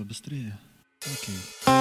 быстрее. Окей.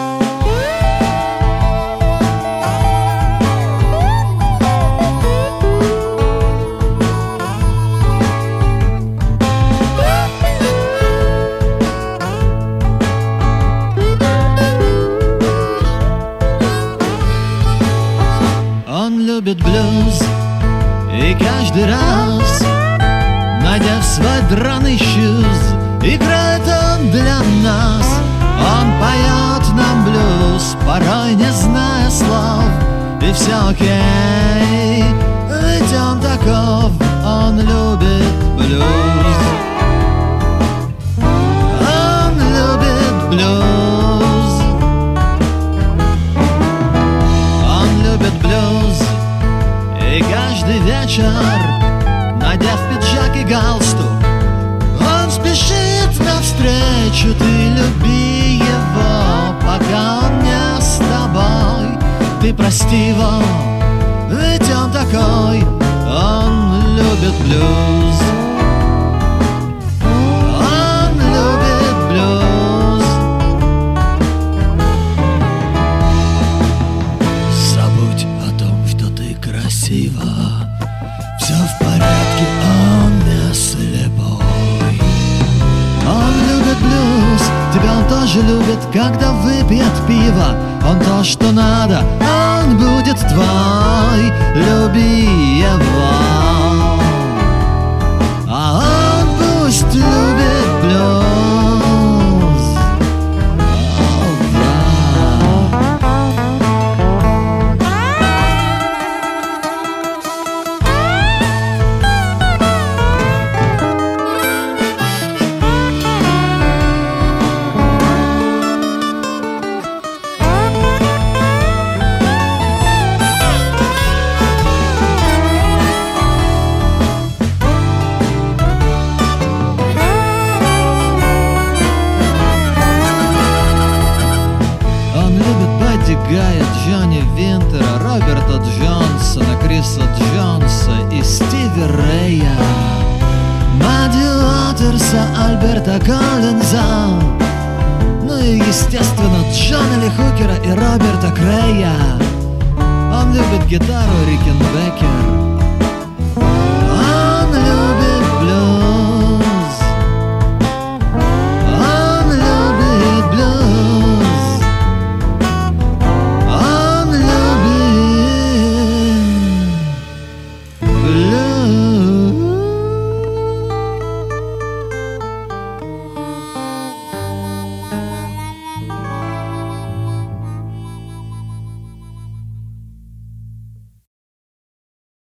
Он любит блюз, и каждый раз, надев свой драный шуз, играет он для нас. Он поет нам блюз, порой не зная слов, и все окей, ведь он таков. Он любит блюз. Он любит блюз. Он любит блюз, и каждый вечер, надев пиджак и галстук, он спешит навстречу. Ты люби его, пока он не с тобой. Ты прости его, ведь он такой. Он любит блюз. Он любит блюз. Забудь о том, что ты красива. Все в порядке, он не слепой. Он любит блюз, тебя он тоже любит, когда выпьет пиво. Он то, что надо, он будет твой. Люби его, а он пусть любит блюз. О, да. Гая, Джонни Винтера, Роберта Джонсона, Криса Джонса и Стиви Рэя, Мадди Уотерса, Альберта Коллинза, ну и, естественно, Джона Ли Хукера и Роберта Крэя. Он любит гитару Рикенбекер,